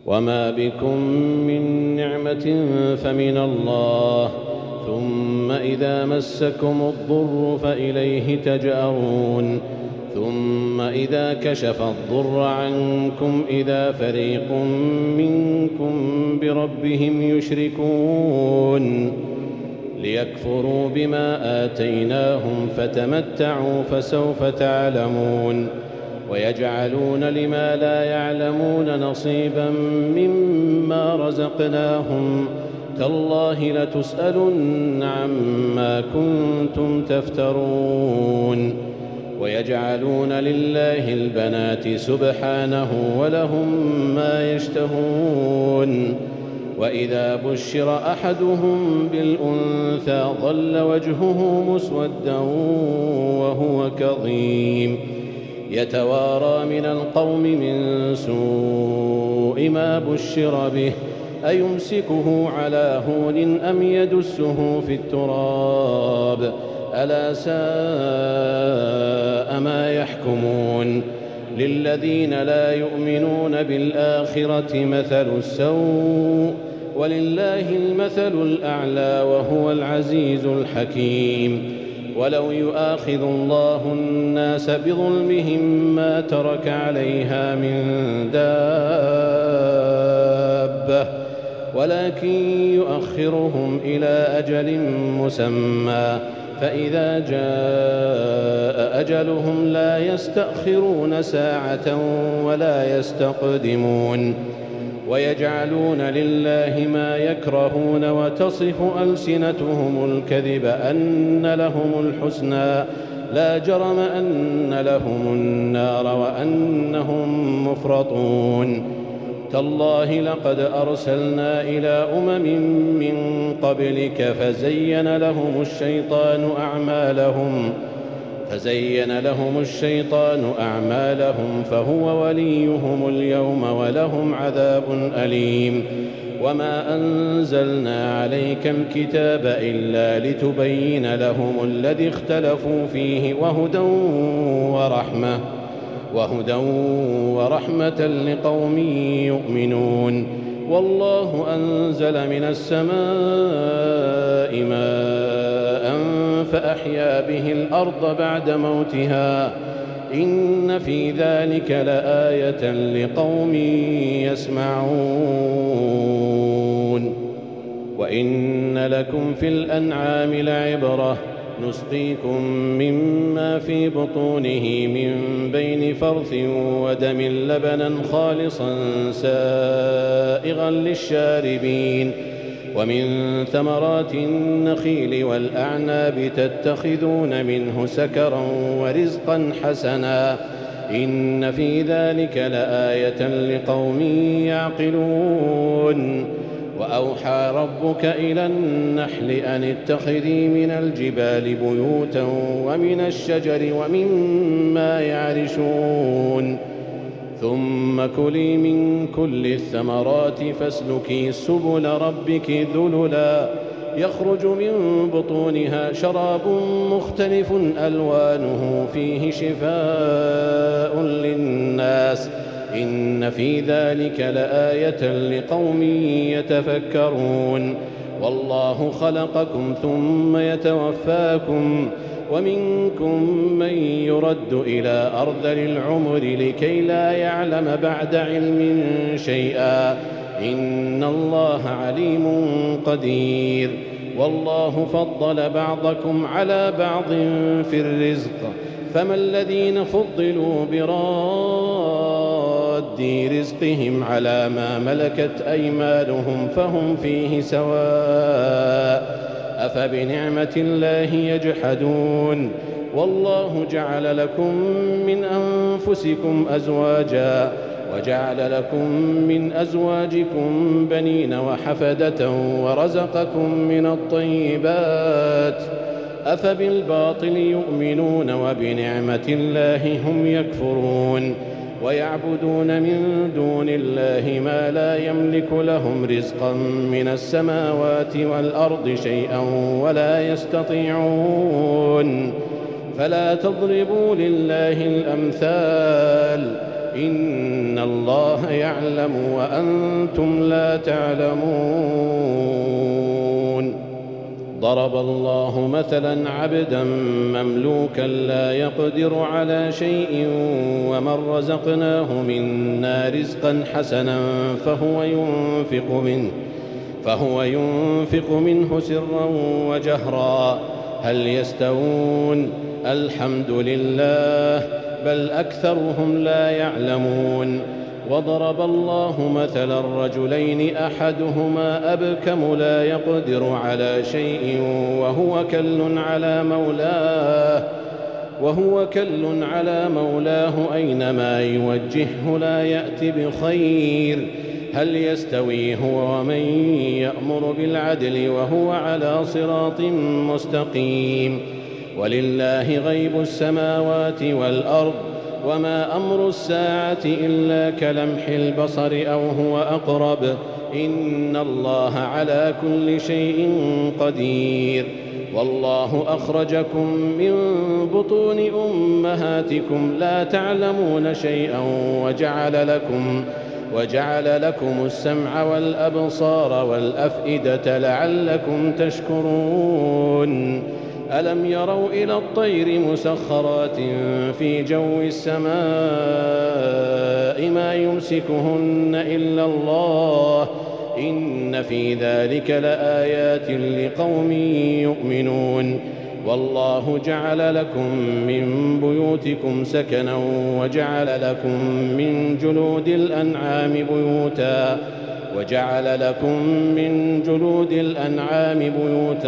وما بكم من نعمة فمن الله، ثم إذا مسكم الضر فإليه تجأرون. ثم إذا كشف الضر عنكم إذا فريق منكم بربهم يشركون ليكفروا بما آتيناهم فتمتعوا فسوف تعلمون. ويجعلون لما لا يعلمون نصيبا مما رزقناهم، تالله لتسألن عما كنتم تفترون. ويجعلون لله البنات سبحانه ولهم ما يشتهون. وإذا بشر أحدهم بالأنثى ظل وجهه مسودا وهو كظيم يتوارى من القوم من سوء ما بشر به أيمسكه على هون أم يدسه في التراب ألا ساء ما يحكمون. للذين لا يؤمنون بالآخرة مثل السوء ولله المثل الأعلى وهو العزيز الحكيم. ولو يؤاخذ الله الناس بظلمهم ما ترك عليها من دابة ولكن يؤخرهم إلى أجل مسمى، فإذا جاء أجلهم لا يستأخرون ساعة ولا يستقدمون. ويجعلون لله ما يكرهون وتصف ألسنتهم الكذب أن لهم الحسنى لا جرم أن لهم النار وأنهم مفرطون. تالله لقد أرسلنا إلى من قبلك فزين لهم الشيطان أعمالهم فهو وليهم اليوم ولهم عذاب أليم. وما أنزلنا عليك الكتاب إلا لتبين لهم الذي اختلفوا فيه وهدى ورحمة لقوم يؤمنون. والله أنزل من السماء ماء فأحيا به الأرض بعد موتها إن في ذلك لآية لقوم يسمعون. وإن لكم في الأنعام لعبرة نسقيكم مما في بطونه من بين فرث ودم لبنا خالصا سائغا للشاربين ومن ثمرات النخيل والأعناب تتخذون منه سكرا ورزقا حسنا إن في ذلك لآية لقوم يعقلون. وأوحى ربك إلى النحل أن اتخذي من الجبال بيوتا ومن الشجر ومما يعرشون ثم كلي من كل الثمرات فاسلكي سبل ربك ذللا يخرج من بطونها شراب مختلف ألوانه فيه شفاء للناس إن في ذلك لآية لقوم يتفكرون. والله خلقكم ثم يتوفاكم ومنكم من يرد إلى أرذل العمر لكي لا يعلم بعد علم شيئا إن الله عليم قدير. والله فضل بعضكم على بعض في الرزق فما الذين فضلوا براد رزقهم على ما ملكت أيمانهم فهم فيه سواء أفبنعمة الله يجحدون. والله جعل لكم من أنفسكم أزواجا وجعل لكم من أزواجكم بنين وحفدة ورزقكم من الطيبات أفبالباطل يؤمنون وبنعمة الله هم يكفرون. ويعبدون من دون الله ما لا يملك لهم رزقا من السماوات والأرض شيئا ولا يستطيعون. فلا تضربوا لله الأمثال إن الله يعلم وأنتم لا تعلمون. ضرب الله مثلا عبدا مملوكا لا يقدر على شيء ومن رزقناه منا رزقا حسنا فهو ينفق منه سرا وجهرا هل يستوون؟ الحمد لله بل أكثرهم لا يعلمون. وضرب الله مثلا رجلين أحدهما أبكم لا يقدر على شيء وهو كل على مولاه أينما يوجهه لا يأت بخير هل يستوي هو ومن يأمر بالعدل وهو على صراط مستقيم. ولله غيب السماوات والأرض وما أمر الساعة إلا كلمح البصر أو هو أقرب إن الله على كل شيء قدير. والله أخرجكم من بطون أمهاتكم لا تعلمون شيئا وجعل لكم السمع والأبصار والأفئدة لعلكم تشكرون. ألم يروا إلى الطير مسخرات في جو السماء ما يمسكهن إلا الله إن في ذلك لآيات لقوم يؤمنون. والله جعل لكم من بيوتكم سكنا وجعل لكم من جلود الأنعام بيوتا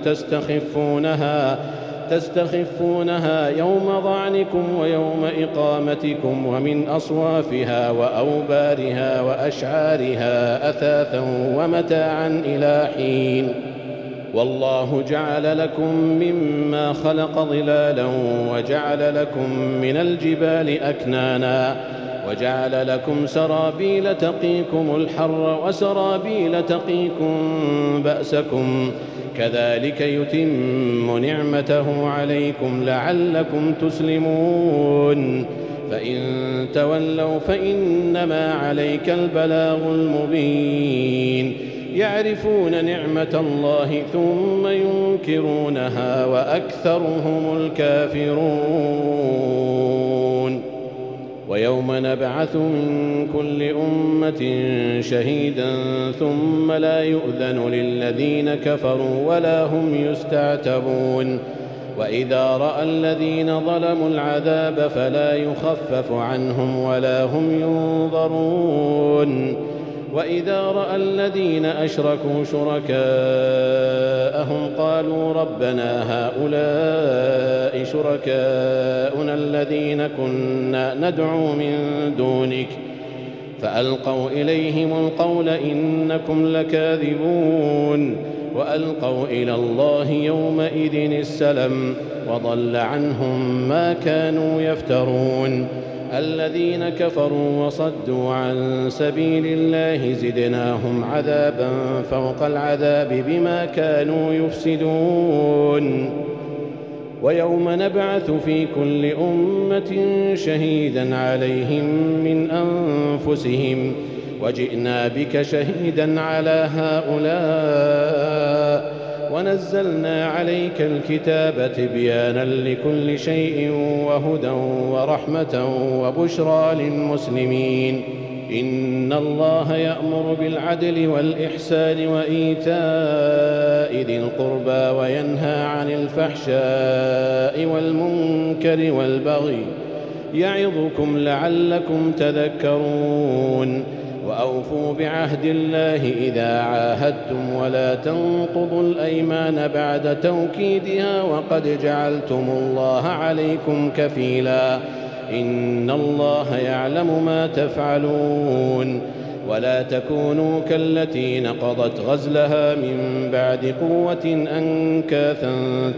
تستخفونها يوم ظعنكم ويوم إقامتكم ومن أصوافها وأوبارها وأشعارها أثاثا ومتاعا إلى حين. والله جعل لكم مما خلق ظلالا وجعل لكم من الجبال أكنانا وجعل لكم سرابيل تقيكم الحر وسرابيل تقيكم بأسكم كذلك يتم نعمته عليكم لعلكم تسلمون. فإن تولوا فإنما عليك البلاغ المبين. يعرفون نعمة الله ثم ينكرونها وأكثرهم الكافرون. ويوم نبعث من كل أمة شهيدا ثم لا يؤذن للذين كفروا ولا هم يستعتبون. وإذا رأى الذين ظلموا العذاب فلا يخفف عنهم ولا هم ينظرون. وإذا رأى الذين أشركوا شركاءهم قالوا ربنا هؤلاء شركاؤنا الذين كنا ندعو من دونك فألقوا إليهم القول إنكم لكاذبون. وألقوا إلى الله يومئذ السلم وضل عنهم ما كانوا يفترون. الذين كفروا وصدوا عن سبيل الله زدناهم عذابا فوق العذاب بما كانوا يفسدون. ويوم نبعث في كل أمة شهيدا عليهم من أنفسهم وجئنا بك شهيدا على هؤلاء ونزلنا عليك الكتاب تبيانا لكل شيء وهدى ورحمة وبشرى للمسلمين. إن الله يأمر بالعدل والإحسان وإيتاء ذي القربى وينهى عن الفحشاء والمنكر والبغي يعظكم لعلكم تذكرون. وأوفوا بعهد الله إذا عاهدتم ولا تنقضوا الأيمان بعد توكيدها وقد جعلتم الله عليكم كفيلا إن الله يعلم ما تفعلون. ولا تكونوا كالتي نقضت غزلها من بعد قوة أنكاثا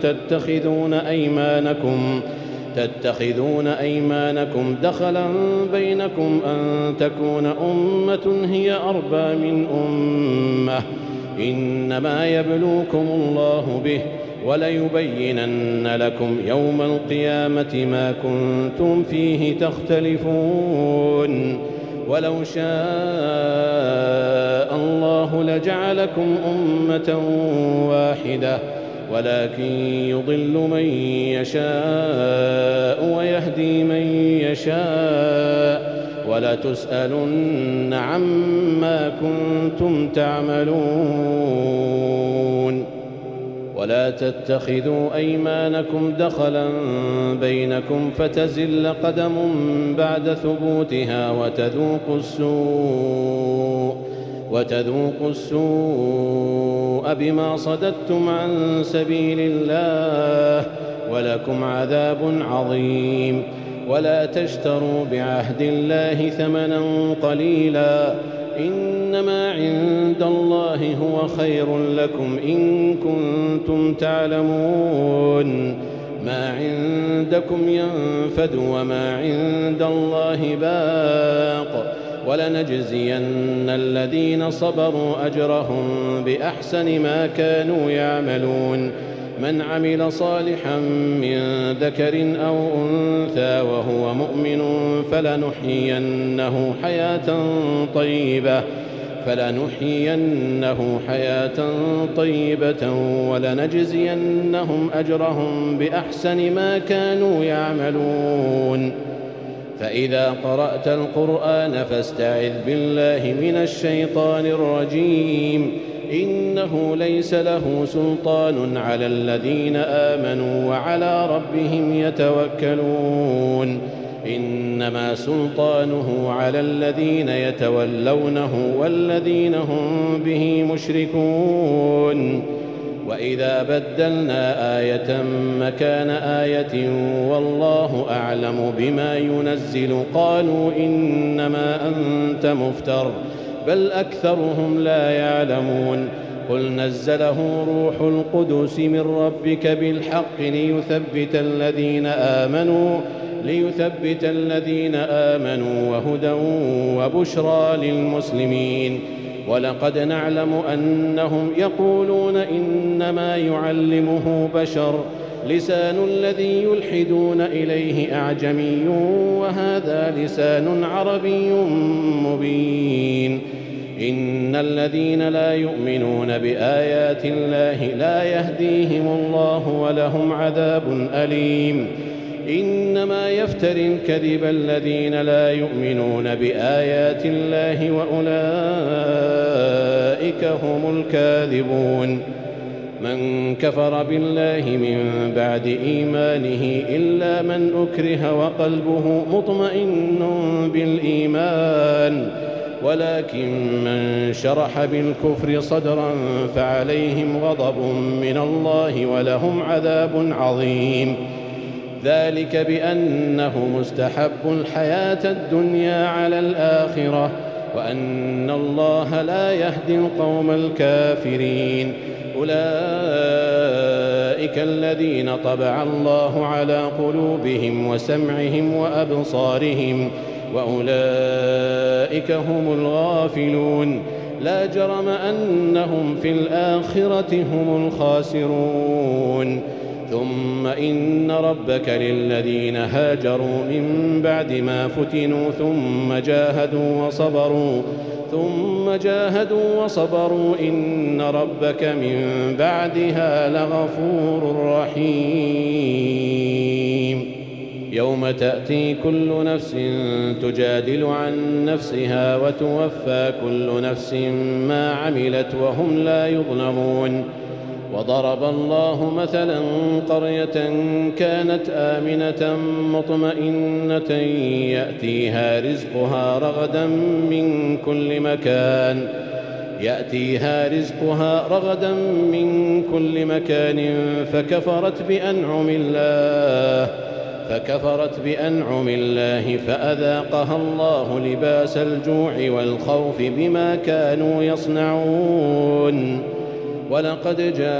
تتخذون أيمانكم دخلا بينكم أن تكون أمة هي أربى من أمة إنما يبلوكم الله به وليبينن لكم يوم القيامة ما كنتم فيه تختلفون ولو شاء الله لجعلكم أمة واحدة ولكن يضل من يشاء ويهدي من يشاء ولتسألن عما كنتم تعملون ولا تتخذوا أيمانكم دخلا بينكم فتزل قدم بعد ثبوتها وتذوقوا السوء بما صددتم عن سبيل الله ولكم عذاب عظيم ولا تشتروا بعهد الله ثمنا قليلا إنما عند الله هو خير لكم إن كنتم تعلمون ما عندكم ينفد وما عند الله باق ولنجزين الذين صبروا أجرهم بأحسن ما كانوا يعملون من عمل صالحا من ذكر أو أنثى وهو مؤمن فلنحيينه حياة طيبة ولنجزينهم أجرهم بأحسن ما كانوا يعملون فإذا قرأت القرآن فاستعذ بالله من الشيطان الرجيم إنه ليس له سلطان على الذين آمنوا وعلى ربهم يتوكلون إنما سلطانه على الذين يتولونه والذين هم به مشركون وإذا بدلنا آية مكان آية والله أعلم بما ينزل قالوا إنما أنت مفتر بل أكثرهم لا يعلمون قل نزله روح القدس من ربك بالحق ليثبت الذين آمنوا وهدى وبشرى للمسلمين ولقد نعلم أنهم يقولون إنما يعلمه بشر لسان الذي يلحدون إليه أعجمي وهذا لسان عربي مبين إن الذين لا يؤمنون بآيات الله لا يهديهم الله ولهم عذاب أليم إنما يفتر الكذب الذين لا يؤمنون بآيات الله وأولئك هم الكاذبون من كفر بالله من بعد إيمانه إلا من أكره وقلبه مطمئن بالإيمان ولكن من شرح بالكفر صدرا فعليهم غضب من الله ولهم عذاب عظيم ذلك بأنه مستحب الحياة الدنيا على الآخرة وأن الله لا يهدي القوم الكافرين أولئك الذين طبع الله على قلوبهم وسمعهم وأبصارهم وأولئك هم الغافلون لا جرم أنهم في الآخرة هم الخاسرون ثم إن ربك للذين هاجروا من بعد ما فتنوا ثم جاهدوا وصبروا إن ربك من بعدها لغفور رحيم يوم تأتي كل نفس تجادل عن نفسها وتوفى كل نفس ما عملت وهم لا يظلمون وضرب الله مثلا قرية كانت آمنة مطمئنة يأتيها رزقها رغدا من كل مكان فكفرت بأنعم الله فأذاقها الله لباس الجوع والخوف بما كانوا يصنعون ولقد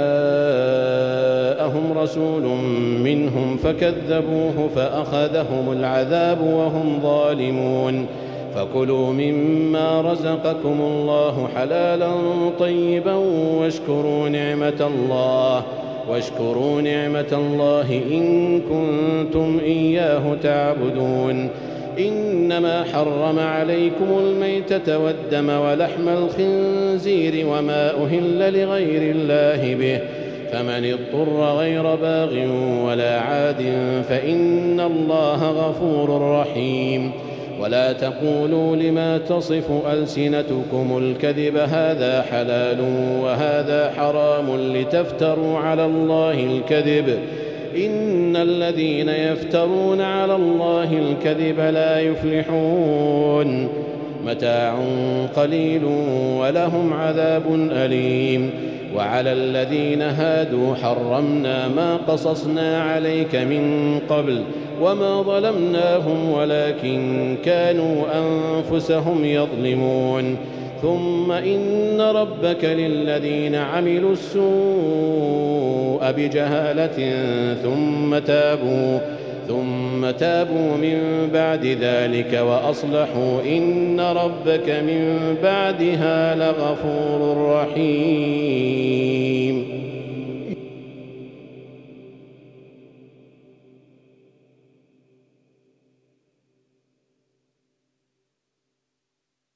جاءهم رسول منهم فكذبوه فأخذهم العذاب وهم ظالمون فكلوا مما رزقكم الله حلالا طيبا واشكروا نعمة الله واشكروا نعمة الله إن كنتم إياه تعبدون. إنما حرم عليكم الميتة والدم ولحم الخنزير وما أهل لغير الله به، فمن اضطر غير باغ ولا عاد فإن الله غفور رحيم. ولا تقولوا لما تصف ألسنتكم الكذب هذا حلال وهذا حرام لتفتروا على الله الكذب، إن الذين يفترون على الله الكذب لا يفلحون. متاع قليل ولهم عذاب أليم. وعلى الذين هادوا حرمنا ما قصصنا عليك من قبل وما ظلمناهم ولكن كانوا أنفسهم يظلمون. ثم إن ربك للذين عملوا السوء بجهالة ثم تابوا من بعد ذلك وأصلحوا إن ربك من بعدها لغفور رحيم.